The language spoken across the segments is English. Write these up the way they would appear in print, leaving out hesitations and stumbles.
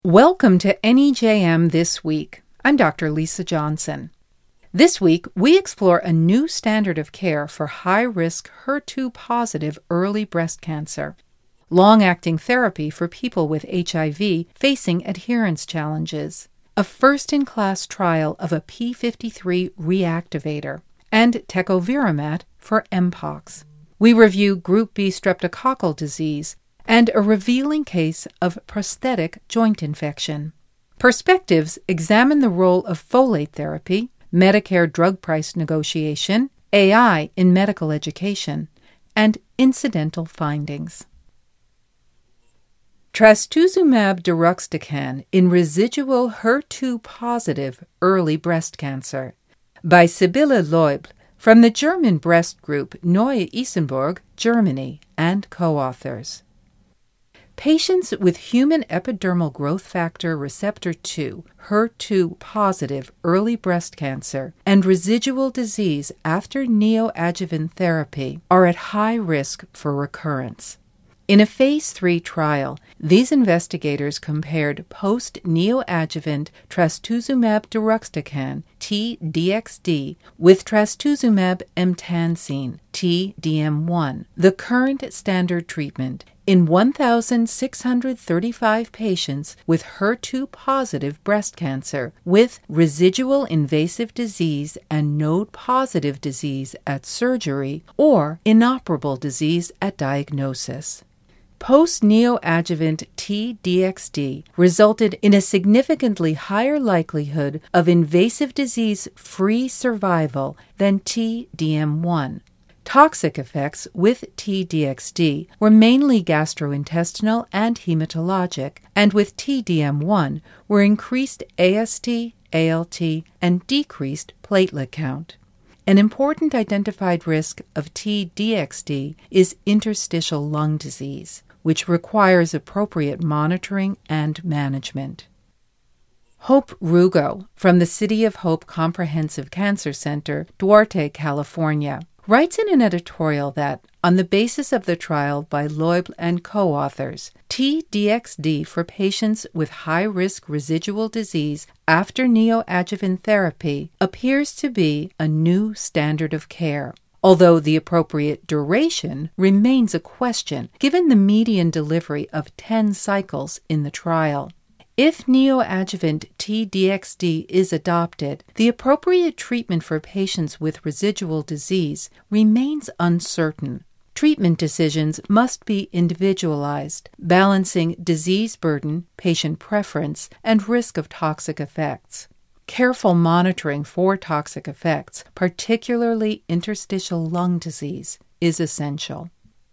Welcome to NEJM This Week. I'm Dr. Lisa Johnson. This week, we explore a new standard of care for high-risk HER2-positive early breast cancer, long-acting therapy for people with HIV facing adherence challenges, a first-in-class trial of a p53 reactivator, and tecovirimat for mpox. We review Group B streptococcal disease and a revealing case of prosthetic joint infection. Perspectives examine the role of folate therapy, Medicare drug price negotiation, AI in medical education, and incidental findings. Trastuzumab deruxtecan in residual HER2-positive early breast cancer by Sibylle Leubl from the German breast group Neue Isenburg, Germany, and co-authors. Patients with human epidermal growth factor receptor 2, HER2-positive early breast cancer, and residual disease after neoadjuvant therapy are at high risk for recurrence. In a Phase 3 trial, these investigators compared post-neoadjuvant trastuzumab deruxtecan, T-DXd, with trastuzumab emtansine, T-DM1, the current standard treatment, in 1,635 patients with HER2-positive breast cancer with residual invasive disease and node-positive disease at surgery or inoperable disease at diagnosis. Post-neoadjuvant T-DXd resulted in a significantly higher likelihood of invasive disease-free survival than T-DM1. Toxic effects with T-DXd were mainly gastrointestinal and hematologic, and with T-DM1 were increased AST, ALT, and decreased platelet count. An important identified risk of T-DXd is interstitial lung disease, which requires appropriate monitoring and management. Hope Rugo from the City of Hope Comprehensive Cancer Center, Duarte, California, writes in an editorial that, on the basis of the trial by Leubl and co-authors, T-DXd for patients with high-risk residual disease after neoadjuvant therapy appears to be a new standard of care, although the appropriate duration remains a question given the median delivery of 10 cycles in the trial. If neoadjuvant T-DXd is adopted, the appropriate treatment for patients with residual disease remains uncertain. Treatment decisions must be individualized, balancing disease burden, patient preference, and risk of toxic effects. Careful monitoring for toxic effects, particularly interstitial lung disease, is essential.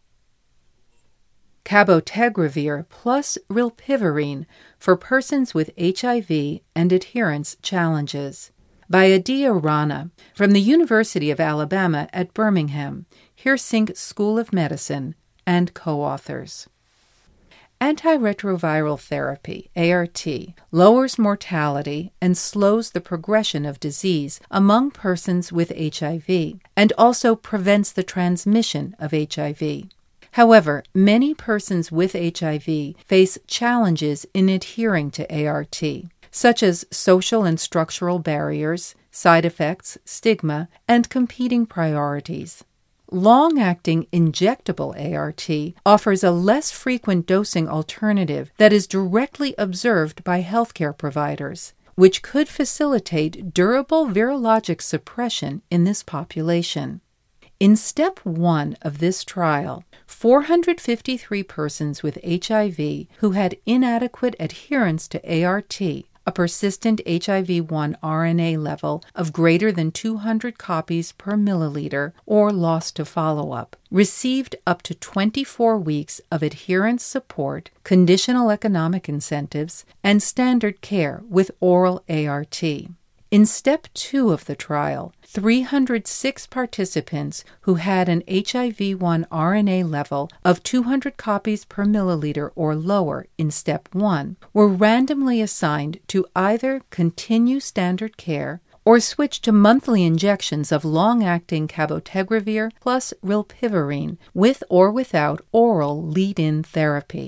Cabotegravir plus rilpivirine for persons with HIV and adherence challenges by Adia Rana from the University of Alabama at Birmingham, Hersink School of Medicine, and co-authors. Antiretroviral therapy, ART, lowers mortality and slows the progression of disease among persons with HIV and also prevents the transmission of HIV. However, many persons with HIV face challenges in adhering to ART, such as social and structural barriers, side effects, stigma, and competing priorities. Long-acting injectable ART offers a less frequent dosing alternative that is directly observed by healthcare providers, which could facilitate durable virologic suppression in this population. In Step 1 of this trial, 453 persons with HIV who had inadequate adherence to ART, a persistent HIV-1 RNA level of greater than 200 copies per milliliter or lost to follow-up, received up to 24 weeks of adherence support, conditional economic incentives, and standard care with oral ART. In Step 2 of the trial, 306 participants who had an HIV-1 RNA level of 200 copies per milliliter or lower in Step 1 were randomly assigned to either continue standard care or switch to monthly injections of long-acting cabotegravir plus rilpivirine with or without oral lead-in therapy.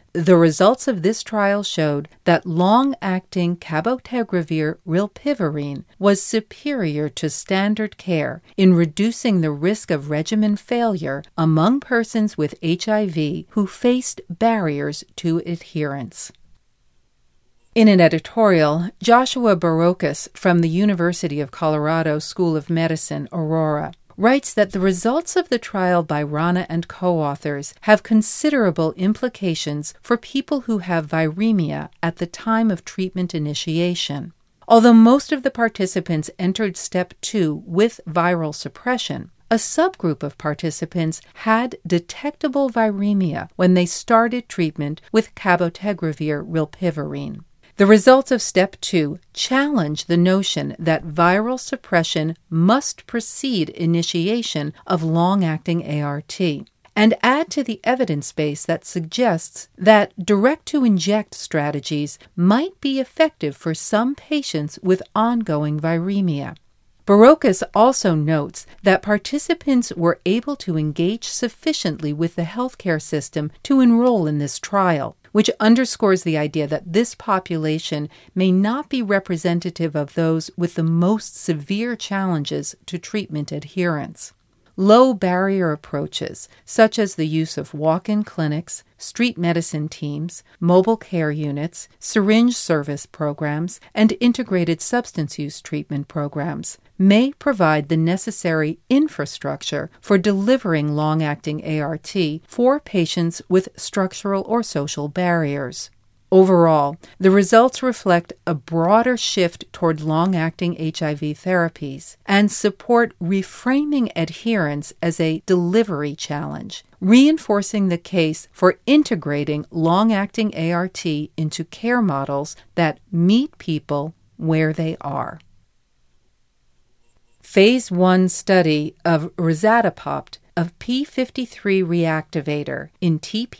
The results of this trial showed that long-acting cabotegravir rilpivirine was superior to standard care in reducing the risk of regimen failure among persons with HIV who faced barriers to adherence. In an editorial, Joshua Barocas from the University of Colorado School of Medicine, Aurora, writes that the results of the trial by Rana and co-authors have considerable implications for people who have viremia at the time of treatment initiation. Although most of the participants entered Step 2 with viral suppression, a subgroup of participants had detectable viremia when they started treatment with cabotegravir rilpivirine. The results of Step 2 challenge the notion that viral suppression must precede initiation of long-acting ART, and add to the evidence base that suggests that direct-to-inject strategies might be effective for some patients with ongoing viremia. Barocas also notes that participants were able to engage sufficiently with the healthcare system to enroll in this trial, which underscores the idea that this population may not be representative of those with the most severe challenges to treatment adherence. Low-barrier approaches, such as the use of walk-in clinics, street medicine teams, mobile care units, syringe service programs, and integrated substance use treatment programs, may provide the necessary infrastructure for delivering long-acting ART for patients with structural or social barriers. Overall, the results reflect a broader shift toward long-acting HIV therapies and support reframing adherence as a delivery challenge, reinforcing the case for integrating long-acting ART into care models that meet people where they are. Phase 1 study of Rezatapopt of p53 reactivator in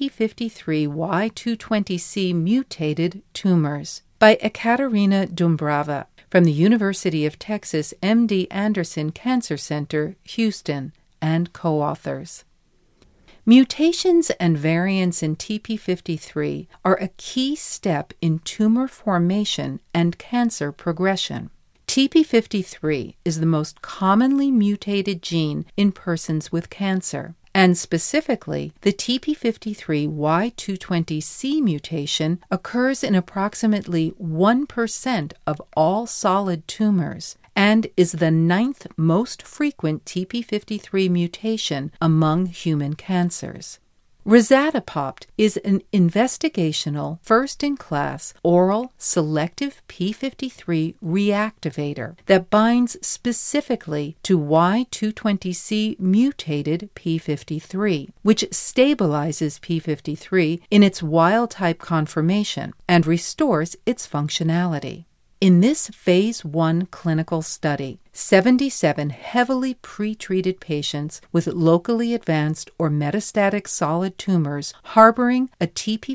TP53Y220C mutated tumors by Ekaterina Dumbrava from the University of Texas MD Anderson Cancer Center, Houston, and co-authors. Mutations and variants in TP53 are a key step in tumor formation and cancer progression. TP53 is the most commonly mutated gene in persons with cancer, and specifically, the TP53Y220C mutation occurs in approximately 1% of all solid tumors and is the 9th most frequent TP53 mutation among human cancers. Rezatapopt is an investigational, first-in-class, oral, selective p53 reactivator that binds specifically to Y220C mutated p53, which stabilizes p53 in its wild-type conformation and restores its functionality. In this Phase 1 clinical study, 77 heavily pretreated patients with locally advanced or metastatic solid tumors harboring a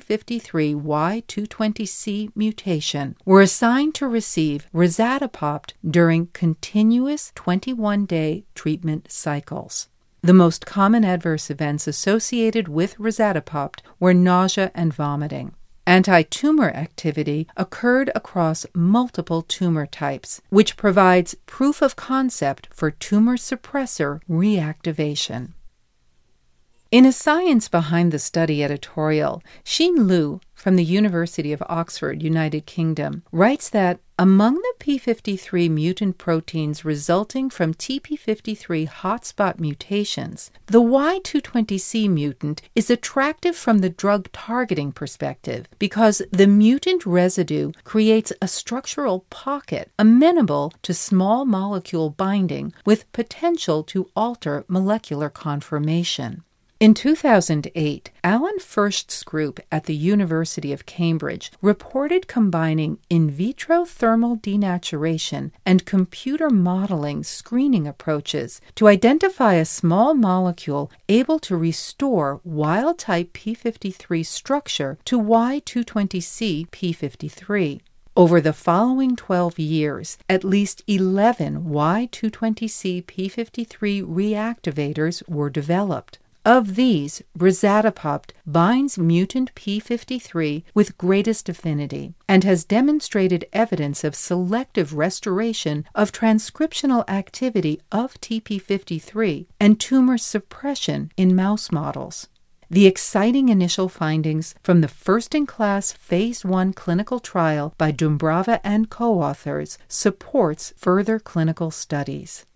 TP53Y220C mutation were assigned to receive Rezatapopt during continuous 21-day treatment cycles. The most common adverse events associated with Rezatapopt were nausea and vomiting. Anti-tumor activity occurred across multiple tumor types, which provides proof of concept for tumor suppressor reactivation. In a Science Behind the Study editorial, Xin Liu from the University of Oxford, United Kingdom, writes that among the p53 mutant proteins resulting from TP53 hotspot mutations, the Y220C mutant is attractive from the drug targeting perspective because the mutant residue creates a structural pocket amenable to small molecule binding with potential to alter molecular conformation. In 2008, Alan Furst's group at the University of Cambridge reported combining in vitro thermal denaturation and computer modeling screening approaches to identify a small molecule able to restore wild-type p53 structure to Y220C p53. Over the following 12 years, at least 11 Y220C p53 reactivators were developed. Of these, Rezatapopt binds mutant p53 with greatest affinity and has demonstrated evidence of selective restoration of transcriptional activity of TP53 and tumor suppression in mouse models. The exciting initial findings from the first-in-class Phase 1 clinical trial by Dumbrava and co-authors supports further clinical studies.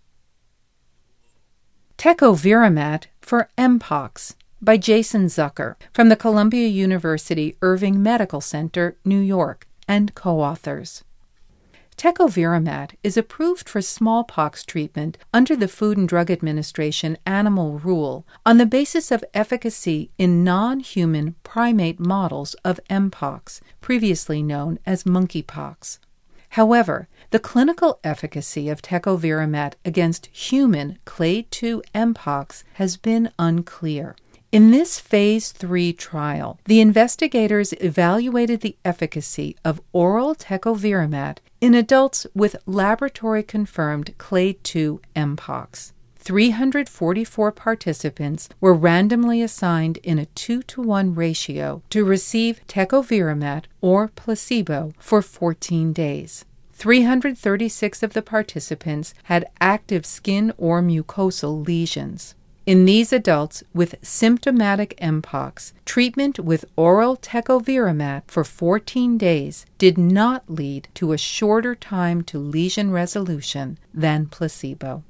Tecovirimat for Mpox by Jason Zucker from the Columbia University Irving Medical Center, New York, and co-authors. Tecovirimat is approved for smallpox treatment under the Food and Drug Administration Animal Rule on the basis of efficacy in non-human primate models of Mpox, previously known as monkeypox. However, the clinical efficacy of Tecovirimat against human Clade II Mpox has been unclear. In this Phase 3 trial, the investigators evaluated the efficacy of oral Tecovirimat in adults with laboratory-confirmed Clade II Mpox. 344 participants were randomly assigned in a 2-to-1 ratio to receive Tecovirimat or placebo for 14 days. 336 of the participants had active skin or mucosal lesions. In these adults with symptomatic Mpox, treatment with oral Tecovirimat for 14 days did not lead to a shorter time to lesion resolution than placebo.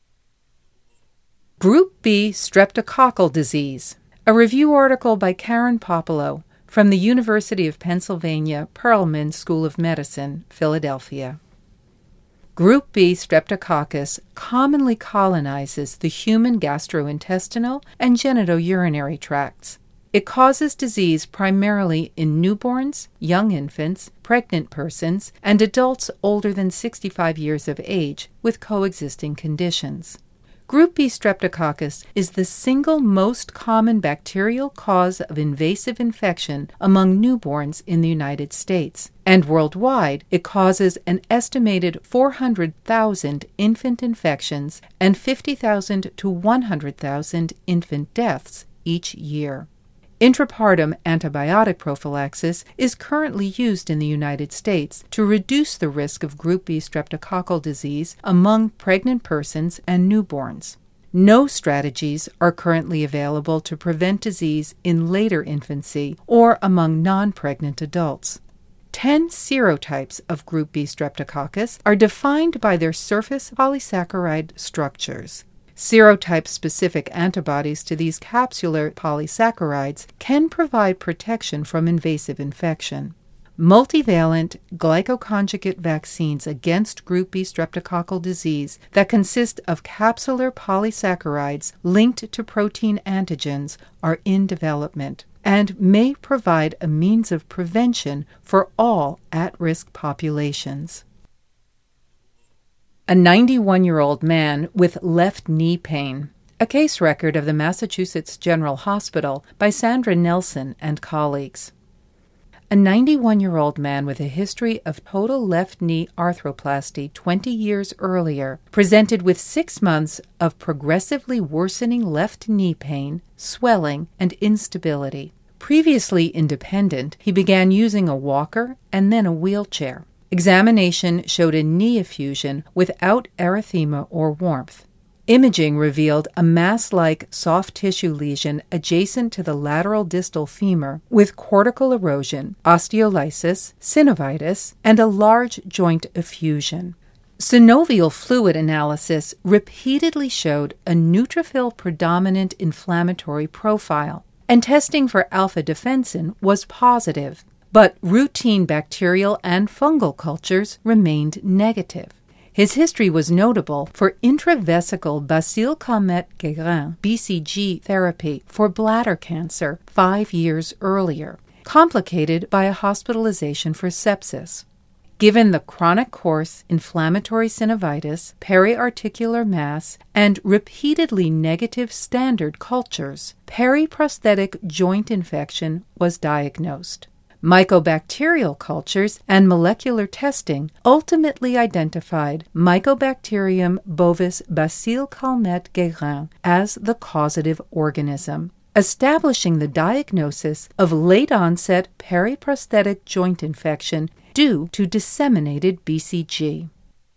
Group B streptococcal disease. A review article by Karen Popolo from the University of Pennsylvania Perelman School of Medicine, Philadelphia. Group B streptococcus commonly colonizes the human gastrointestinal and genitourinary tracts. It causes disease primarily in newborns, young infants, pregnant persons, and adults older than 65 years of age with coexisting conditions. Group B streptococcus is the single most common bacterial cause of invasive infection among newborns in the United States, and worldwide it causes an estimated 400,000 infant infections and 50,000 to 100,000 infant deaths each year. Intrapartum antibiotic prophylaxis is currently used in the United States to reduce the risk of Group B streptococcal disease among pregnant persons and newborns. No strategies are currently available to prevent disease in later infancy or among non-pregnant adults. 10 serotypes of Group B streptococcus are defined by their surface polysaccharide structures. Serotype-specific antibodies to these capsular polysaccharides can provide protection from invasive infection. Multivalent glycoconjugate vaccines against Group B streptococcal disease that consist of capsular polysaccharides linked to protein antigens are in development and may provide a means of prevention for all at-risk populations. A 91-year-old man with left knee pain. A case record of the Massachusetts General Hospital by Sandra Nelson and colleagues. A 91-year-old man with a history of total left knee arthroplasty 20 years earlier presented with 6 months of progressively worsening left knee pain, swelling, and instability. Previously independent, he began using a walker and then a wheelchair. Examination showed a knee effusion without erythema or warmth. Imaging revealed a mass-like soft tissue lesion adjacent to the lateral distal femur with cortical erosion, osteolysis, synovitis, and a large joint effusion. Synovial fluid analysis repeatedly showed a neutrophil-predominant inflammatory profile, and testing for alpha-defensin was positive. But routine bacterial and fungal cultures remained negative. His history was notable for intravesical Bacille Calmette-Guérin BCG therapy for bladder cancer 5 years earlier, complicated by a hospitalization for sepsis. Given the chronic course inflammatory synovitis, periarticular mass, and repeatedly negative standard cultures, periprosthetic joint infection was diagnosed. Mycobacterial cultures and molecular testing ultimately identified Mycobacterium bovis Bacille Calmette-Guérin as the causative organism, establishing the diagnosis of late-onset periprosthetic joint infection due to disseminated BCG.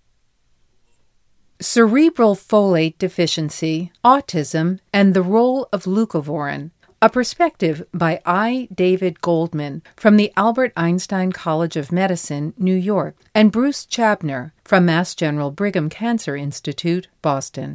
Cerebral folate deficiency, autism, and the role of leucovorin. A perspective by I. David Goldman from the Albert Einstein College of Medicine, New York, and Bruce Chabner from Mass General Brigham Cancer Institute, Boston.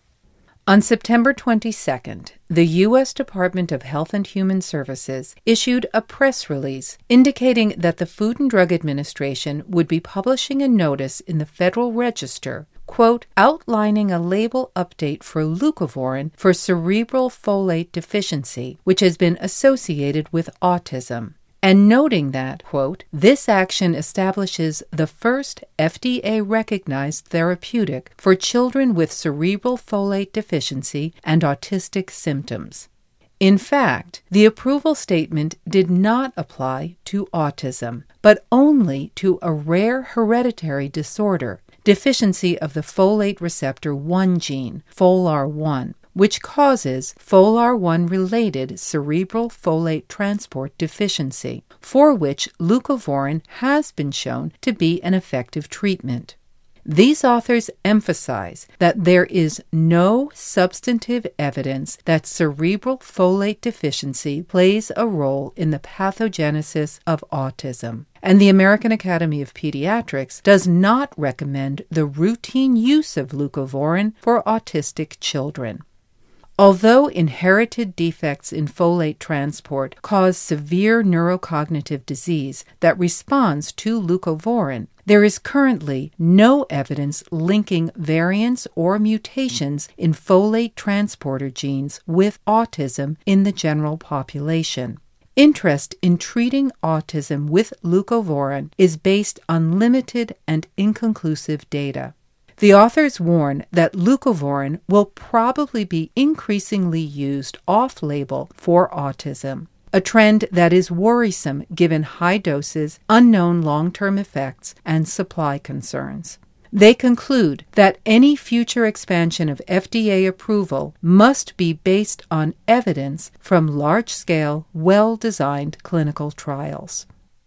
On September 22nd, the U.S. Department of Health and Human Services issued a press release indicating that the Food and Drug Administration would be publishing a notice in the Federal Register, quote, outlining a label update for leucovorin for cerebral folate deficiency, which has been associated with autism, and noting that, quote, this action establishes the first FDA-recognized therapeutic for children with cerebral folate deficiency and autistic symptoms. In fact, the approval statement did not apply to autism, but only to a rare hereditary disorder, deficiency of the folate receptor 1 gene, FOLR1, which causes FOLR1-related cerebral folate transport deficiency, for which leucovorin has been shown to be an effective treatment. These authors emphasize that there is no substantive evidence that cerebral folate deficiency plays a role in the pathogenesis of autism, and the American Academy of Pediatrics does not recommend the routine use of leucovorin for autistic children. Although inherited defects in folate transport cause severe neurocognitive disease that responds to leucovorin, there is currently no evidence linking variants or mutations in folate transporter genes with autism in the general population. Interest in treating autism with leucovorin is based on limited and inconclusive data. The authors warn that leucovorin will probably be increasingly used off-label for autism, a trend that is worrisome given high doses, unknown long-term effects, and supply concerns. They conclude that any future expansion of FDA approval must be based on evidence from large-scale, well-designed clinical trials.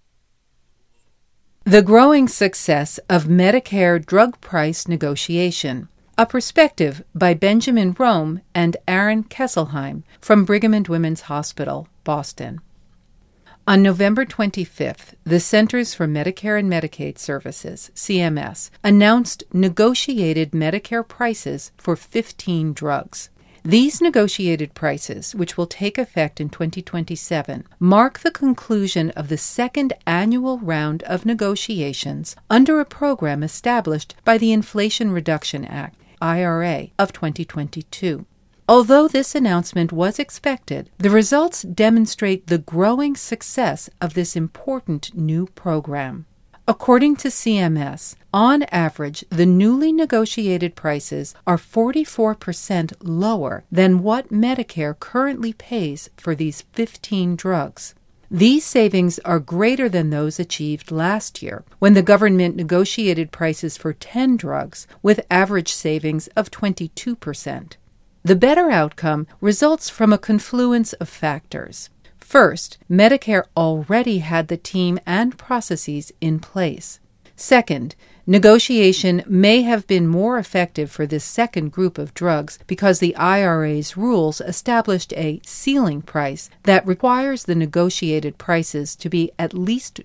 The growing success of Medicare drug price negotiation. A perspective by Benjamin Rome and Aaron Kesselheim from Brigham and Women's Hospital, Boston. On November 25th, the Centers for Medicare and Medicaid Services, CMS, announced negotiated Medicare prices for 15 drugs. These negotiated prices, which will take effect in 2027, mark the conclusion of the second annual round of negotiations under a program established by the Inflation Reduction Act, IRA, of 2022. Although this announcement was expected, the results demonstrate the growing success of this important new program. According to CMS, on average, the newly negotiated prices are 44% lower than what Medicare currently pays for these 15 drugs. These savings are greater than those achieved last year, when the government negotiated prices for 10 drugs with average savings of 22%. The better outcome results from a confluence of factors. First, Medicare already had the team and processes in place. Second, negotiation may have been more effective for this second group of drugs because the IRA's rules established a ceiling price that requires the negotiated prices to be at least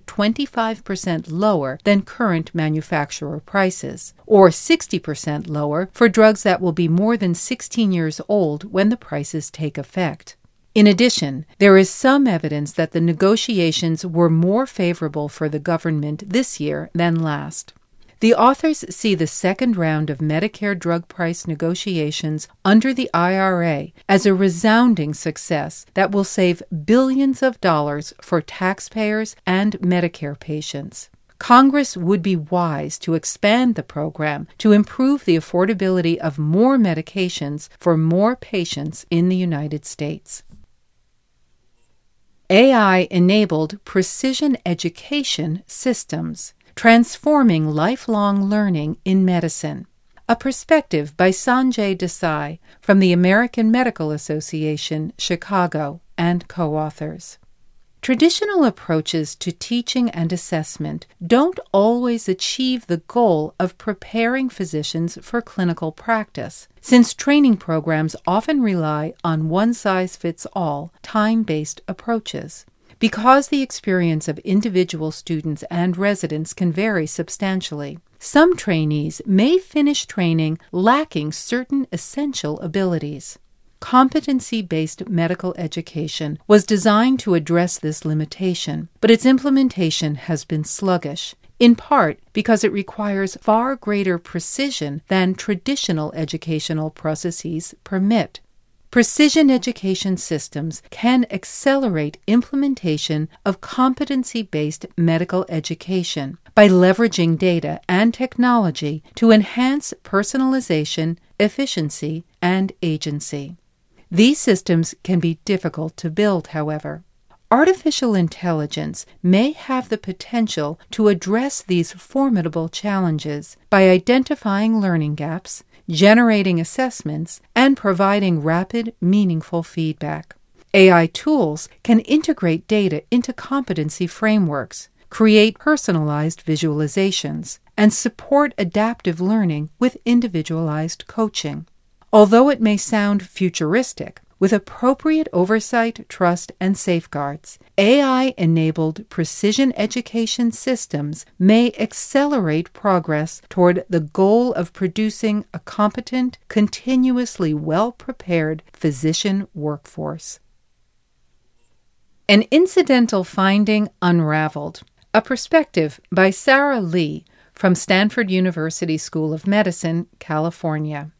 25% lower than current manufacturer prices, or 60% lower for drugs that will be more than 16 years old when the prices take effect. In addition, there is some evidence that the negotiations were more favorable for the government this year than last. The authors see the second round of Medicare drug price negotiations under the IRA as a resounding success that will save billions of dollars for taxpayers and Medicare patients. Congress would be wise to expand the program to improve the affordability of more medications for more patients in the United States. AI-enabled precision education systems, transforming lifelong learning in medicine. A perspective by Sanjay Desai from the American Medical Association, Chicago, and co-authors. Traditional approaches to teaching and assessment don't always achieve the goal of preparing physicians for clinical practice, since training programs often rely on one-size-fits-all, time-based approaches. Because the experience of individual students and residents can vary substantially, some trainees may finish training lacking certain essential abilities. Competency-based medical education was designed to address this limitation, but its implementation has been sluggish, in part because it requires far greater precision than traditional educational processes permit. Precision education systems can accelerate implementation of competency-based medical education by leveraging data and technology to enhance personalization, efficiency, and agency. These systems can be difficult to build, however. Artificial intelligence may have the potential to address these formidable challenges by identifying learning gaps, generating assessments, and providing rapid, meaningful feedback. AI tools can integrate data into competency frameworks, create personalized visualizations, and support adaptive learning with individualized coaching. Although it may sound futuristic, with appropriate oversight, trust, and safeguards, AI-enabled precision education systems may accelerate progress toward the goal of producing a competent, continuously well-prepared physician workforce. An Incidental Finding Unraveled, a perspective by Sarah Lee from Stanford University School of Medicine, California.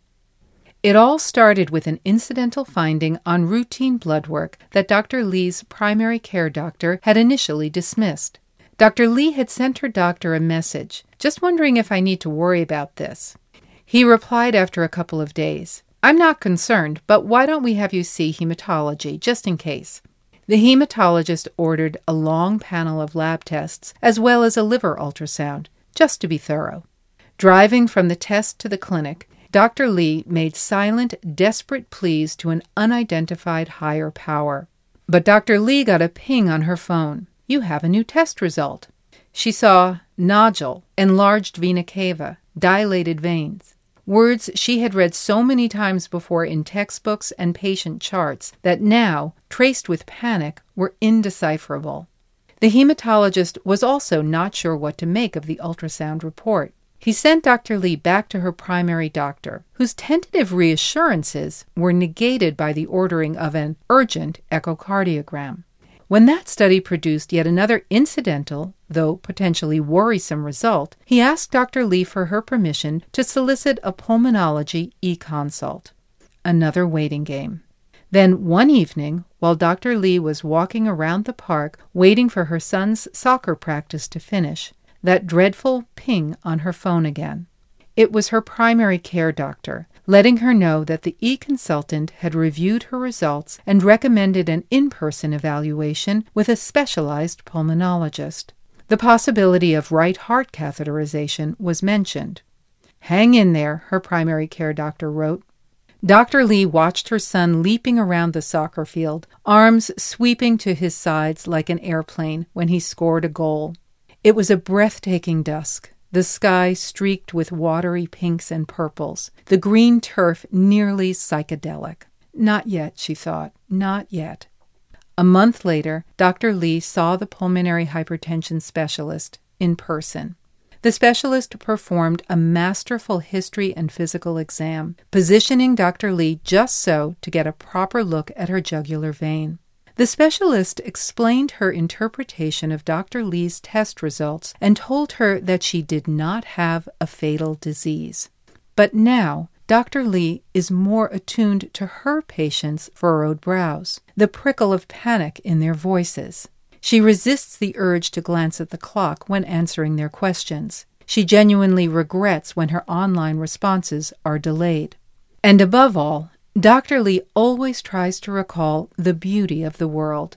It all started with an incidental finding on routine blood work that Dr. Lee's primary care doctor had initially dismissed. Dr. Lee had sent her doctor a message, just wondering if I need to worry about this. He replied after a couple of days, "I'm not concerned, but why don't we have you see hematology, just in case?" The hematologist ordered a long panel of lab tests as well as a liver ultrasound, just to be thorough. Driving from the test to the clinic, Dr. Lee made silent, desperate pleas to an unidentified higher power. But Dr. Lee got a ping on her phone. "You have a new test result." She saw nodule, enlarged vena cava, dilated veins. Words she had read so many times before in textbooks and patient charts that now, traced with panic, were indecipherable. The hematologist was also not sure what to make of the ultrasound report. He sent Dr. Lee back to her primary doctor, whose tentative reassurances were negated by the ordering of an urgent echocardiogram. When that study produced yet another incidental, though potentially worrisome result, he asked Dr. Lee for her permission to solicit a pulmonology e-consult. Another waiting game. Then one evening, while Dr. Lee was walking around the park waiting for her son's soccer practice to finish, that dreadful ping on her phone again. It was her primary care doctor, letting her know that the e-consultant had reviewed her results and recommended an in-person evaluation with a specialized pulmonologist. The possibility of right heart catheterization was mentioned. "Hang in there," her primary care doctor wrote. Dr. Lee watched her son leaping around the soccer field, arms sweeping to his sides like an airplane when he scored a goal. It was a breathtaking dusk, the sky streaked with watery pinks and purples, the green turf nearly psychedelic. Not yet, she thought, not yet. A month later, Dr. Lee saw the pulmonary hypertension specialist in person. The specialist performed a masterful history and physical exam, positioning Dr. Lee just so to get a proper look at her jugular vein. The specialist explained her interpretation of Dr. Lee's test results and told her that she did not have a fatal disease. But now, Dr. Lee is more attuned to her patients' furrowed brows, the prickle of panic in their voices. She resists the urge to glance at the clock when answering their questions. She genuinely regrets when her online responses are delayed. And above all, Dr. Lee always tries to recall the beauty of the world,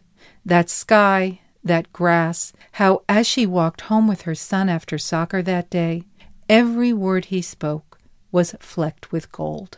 that sky, that grass, how as she walked home with her son after soccer that day, every word he spoke was flecked with gold.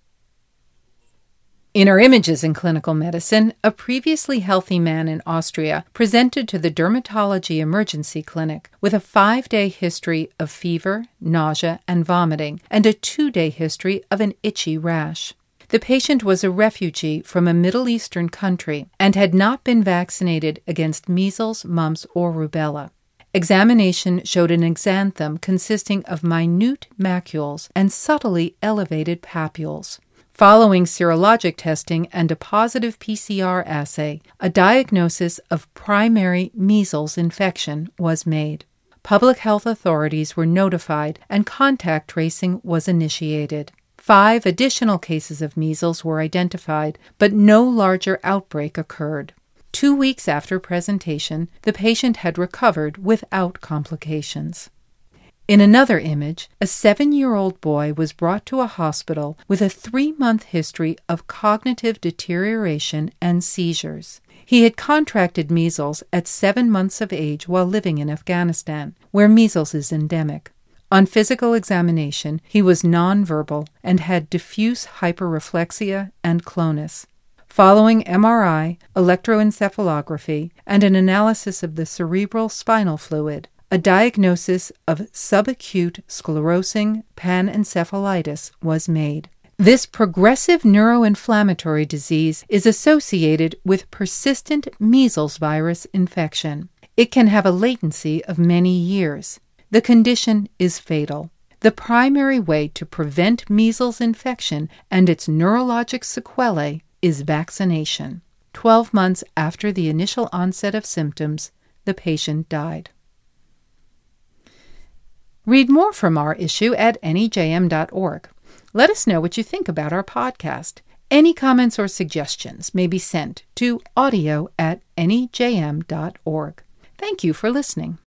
In our Images in Clinical Medicine, a previously healthy man in Austria presented to the dermatology emergency clinic with a 5-day history of fever, nausea, and vomiting, and a 2-day history of an itchy rash. The patient was a refugee from a Middle Eastern country and had not been vaccinated against measles, mumps, or rubella. Examination showed an exanthem consisting of minute macules and subtly elevated papules. Following serologic testing and a positive PCR assay, a diagnosis of primary measles infection was made. Public health authorities were notified and contact tracing was initiated. 5 additional cases of measles were identified, but no larger outbreak occurred. 2 weeks after presentation, the patient had recovered without complications. In another image, a 7-year-old boy was brought to a hospital with a 3-month history of cognitive deterioration and seizures. He had contracted measles at 7 months of age while living in Afghanistan, where measles is endemic. On physical examination, he was nonverbal and had diffuse hyperreflexia and clonus. Following MRI, electroencephalography, and an analysis of the cerebral spinal fluid, a diagnosis of subacute sclerosing panencephalitis was made. This progressive neuroinflammatory disease is associated with persistent measles virus infection. It can have a latency of many years. The condition is fatal. The primary way to prevent measles infection and its neurologic sequelae is vaccination. 12 months after the initial onset of symptoms, the patient died. Read more from our issue at nejm.org. Let us know what you think about our podcast. Any comments or suggestions may be sent to audio@nejm.org. Thank you for listening.